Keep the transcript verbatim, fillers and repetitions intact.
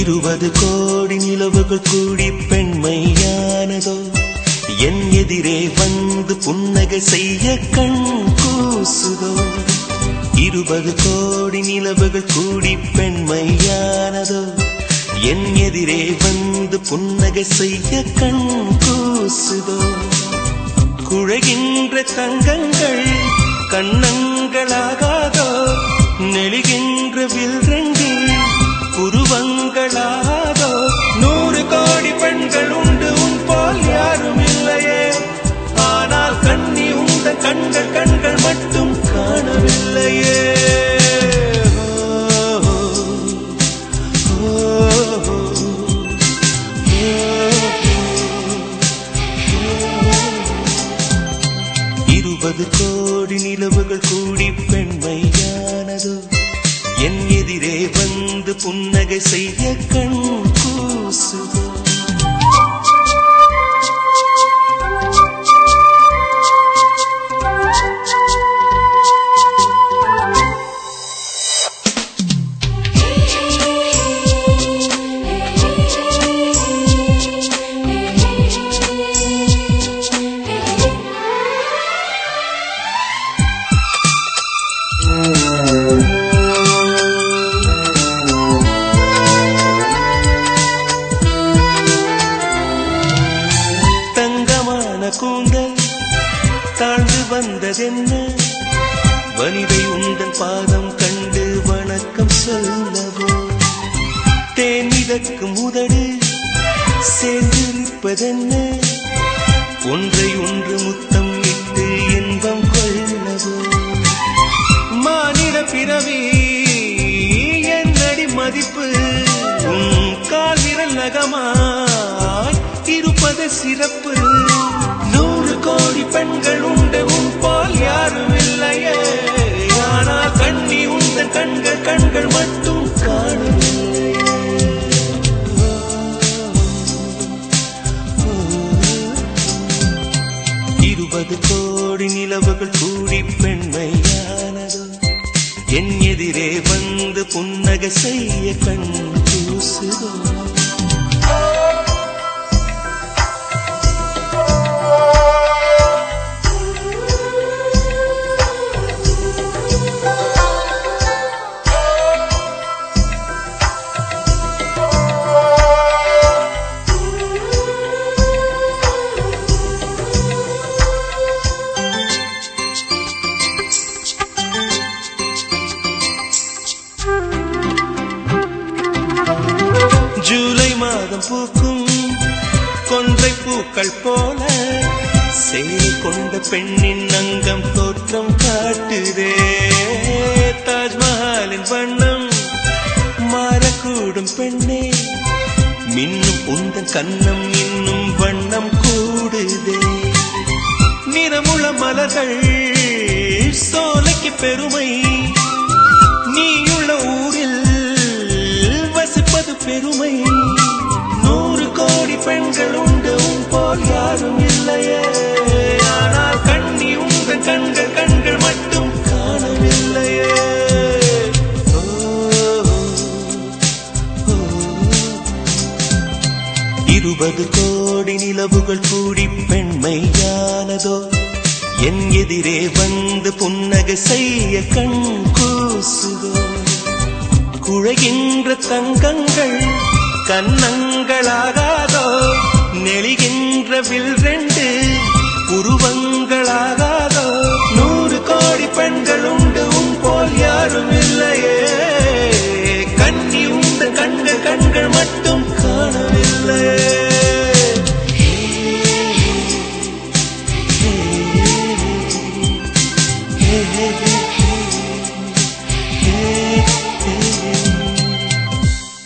இருபது கோடி நிலவுகள் கூடி பெண்மையானதோ என் எதிரே வந்து புன்னகை செய்ய கண் கூசுதோ. இருபது கோடி நிலவுகள் கூடி பெண்மையானதோ என் எதிரே வந்து புன்னகை செய்ய கண் கூசுதோ. குழைகின்ற தங்கங்கள் கண்ணங்களாகாதோ நெளிகின்ற வில் ரெண்டில் புருவங்களாதோ. நூறு கோடி பெண்கள் உண்டு உன் போல் யாரும் இல்லையே, ஆனால் கண்ணி உந்த கண்கள் கண்கள் மட்டும் காணவில்லையே. இருபது கோடி நிலவுகள் கூடி பெண்மையானதோ என் எதிரே வந்து புன்னகை செய்ய கண் கூசுதோ. கூந்தல் தாழ்ந்து வந்ததென்ன, வனிதை உந்தன் பாதம் கண்டு வணக்கம் சொல்லவோ. தேன் மிதக்கும் உதடு சேர்ந்திருப்பதென்ன, ஒன்றை ஒன்று முத்தம் இட்டு இன்பம் கொள்ளவோ. மானிட பிறவி என்னடி மதிப்பு, உன் கால் விரல் நகமாய் இருப்பது சிறப்பு. நூறு கோடி பெண்கள் உண்டு உன் போல் யாரும் இல்லையே, ஆனால் கண்ணி உந்த கண்கள் கண்கள் மட்டும் காணவில்லையே. இருபது கோடி நிலவுகள் கூடி பெண்மையானதோ என் எதிரே வந்து புன்னகை செய்ய கண் கூசுதோ. ஜூலை மாதம் பூக்கும் கொன்றை பூக்கள் போல சேலை கொண்ட பெண்ணின் அங்கம் தோற்றம் காட்டுதே. தாஜ்மஹாலின் வண்ணம் மாறக்கூடும் பெண்ணே, மின்னும் உந்தன் கண்ணம் இன்னும் வண்ணம் கூடுதே. நிறமுள்ள மலர்கள் சோலைக்கு பெருமை, நீயுள்ள ஊரில் வசிப்பது பெருமை. நூறு கோடி பெண்கள் உண்டு உன் போல் யாரும் இல்லையே, ஆனால் கண்ணி உங்க கண்கள் கண்கள் மட்டும் காணவில்லையே. இருபது கோடி நிலவுகள் கூடி பெண்மையானதோ என் எதிரே வந்து புன்னகை செய்ய கண் கூசுதோ. குழைகின்ற தங்கங்கள் கண்ணங்களாகாதோ நெளிகின்ற வில் ரெண்டு உருவங்களாகாதோ. நூறு கோடி பெண்கள் உண்டு உன் போல் யாரும் இல்லையே,